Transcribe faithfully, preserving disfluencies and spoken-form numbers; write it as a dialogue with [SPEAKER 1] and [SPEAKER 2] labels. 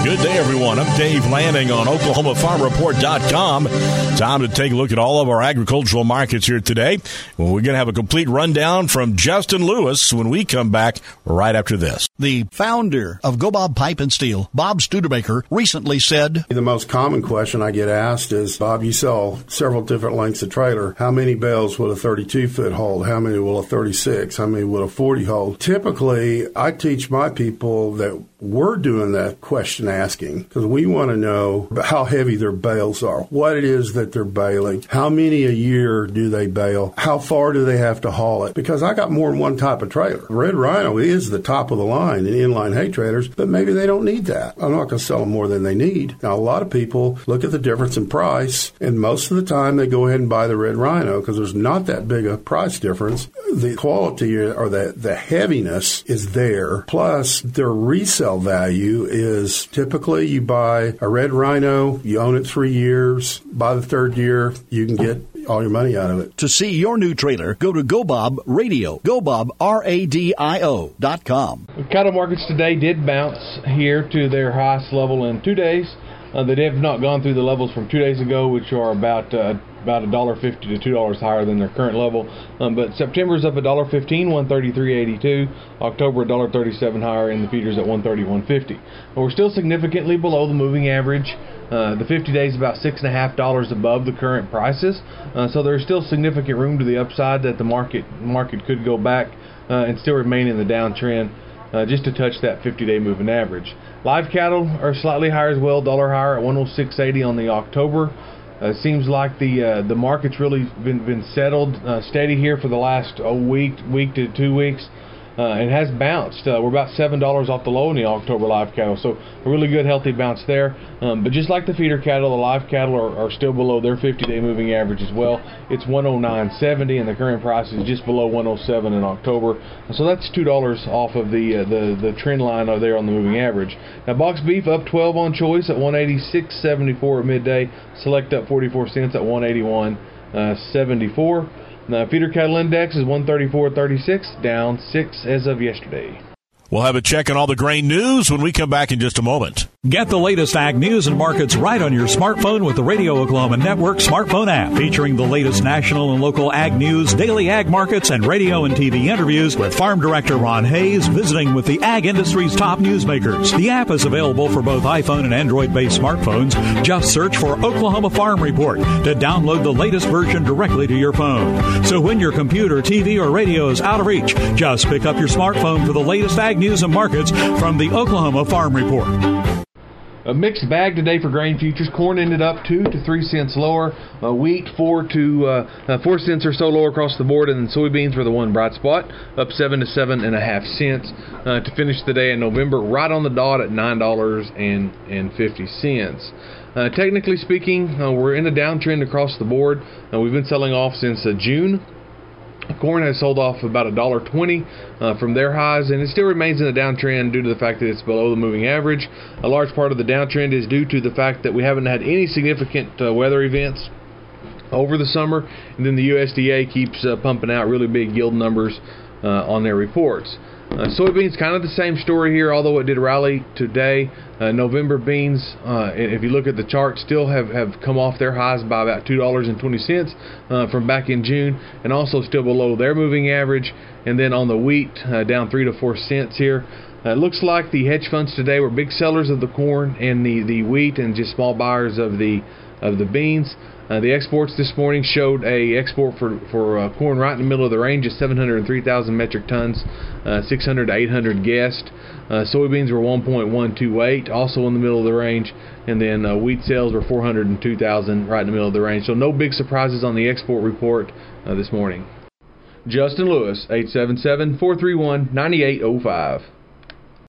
[SPEAKER 1] Good day, everyone. I'm Dave Lanning on Oklahoma Farm Report dot com. Time to take a look at all of our agricultural markets here today. Well, we're going to have a complete rundown from Justin Lewis when we come back right after this.
[SPEAKER 2] The founder of Go Bob Pipe and Steel, Bob Studebaker, recently said,
[SPEAKER 3] the most common question I get asked is, Bob, you sell several different lengths of trailer. How many bales will a thirty-two foot hold? How many will a thirty-six? How many will a forty hold? Typically, I teach my people that we're doing that question asking because we want to know how heavy their bales are, what it is that they're baling, how many a year do they bale, how far do they have to haul it, because I got more than one type of trailer. Red Rhino is the top of the line in inline hay trailers, but maybe they don't need that. I'm not going to sell them more than they need. Now, a lot of people look at the difference in price, and most of the time they go ahead and buy the Red Rhino because there's not that big a price difference. The quality or the, the heaviness is there, plus their resale value is typically you buy a Red Rhino, you own it three years, by the third year you can get all your money out of it.
[SPEAKER 2] To see your new trailer, go to Go Bob Radio, Go Bob R A D I O dot com.
[SPEAKER 4] Cattle markets today did bounce here to their highest level in two days. Uh, they have not gone through the levels from two days ago, which are about uh, about one dollar fifty to two dollars higher than their current level. Um, but September's up one dollar fifteen, one thirty-three eighty-two. October one dollar thirty-seven higher, and the feeders at one thirty, one fifty. But we're still significantly below the moving average. Uh, the fifty days about six and a half dollars above the current prices. Uh, so there's still significant room to the upside that the market market could go back uh, and still remain in the downtrend. Uh, just to touch that fifty-day moving average. Live cattle are slightly higher as well, dollar higher at one oh six eighty on the October. Uh, seems like the uh, the market's really been been settled uh, steady here for the last oh, week week to two weeks. Uh, and has bounced. Uh, we're about seven dollars off the low in the October live cattle, so a really good, healthy bounce there. Um, but just like the feeder cattle, the live cattle are, are still below their fifty-day moving average as well. It's one oh nine seventy, and the current price is just below one oh seven in October. So that's two dollars off of the uh, the the trend line over there on the moving average. Now, box beef up twelve on choice at one eighty-six seventy-four at midday. Select up forty-four cents at one eighty-one seventy-four. Now, feeder cattle index is one thirty-four thirty-six, down six as of yesterday.
[SPEAKER 1] We'll have a check on all the grain news when we come back in just a moment.
[SPEAKER 5] Get the latest ag news and markets right on your smartphone with the Radio Oklahoma Network smartphone app, featuring the latest national and local ag news, daily ag markets, and radio and T V interviews with Farm Director Ron Hayes visiting with the ag industry's top newsmakers. The app is available for both iPhone and Android-based smartphones. Just search for Oklahoma Farm Report to download the latest version directly to your phone. So when your computer, T V, or radio is out of reach, just pick up your smartphone for the latest ag news and markets from the Oklahoma Farm Report.
[SPEAKER 4] A mixed bag today for grain futures. Corn ended up two to three cents lower. Uh, wheat four to uh, uh, four cents or so lower across the board, and then soybeans were the one bright spot, up seven to seven and a half cents uh, to finish the day in November, right on the dot at nine dollars and fifty cents. Uh, technically speaking, uh, we're in a downtrend across the board. Uh, we've been selling off since uh, June. Corn has sold off about one dollar twenty uh, from their highs, and it still remains in a downtrend due to the fact that it's below the moving average. A large part of the downtrend is due to the fact that we haven't had any significant uh, weather events over the summer, and then the U S D A keeps uh, pumping out really big yield numbers uh, on their reports. Uh, soybeans, kind of the same story here, although it did rally today. Uh, November beans, uh, if you look at the chart, still have, have come off their highs by about two dollars and twenty cents uh, from back in June, and also still below their moving average. And then on the wheat, uh, down three to four cents here. Uh, it looks like the hedge funds today were big sellers of the corn and the, the wheat, and just small buyers of the of the beans. Uh, the exports this morning showed a export for, for uh, corn right in the middle of the range at seven hundred three thousand metric tons, uh, six hundred to eight hundred guessed. Uh, soybeans were one point one two eight, also in the middle of the range. And then uh, wheat sales were four hundred two thousand, right in the middle of the range. So no big surprises on the export report uh, this morning. Justin Lewis, eight seven seven, four three one, nine eight zero five.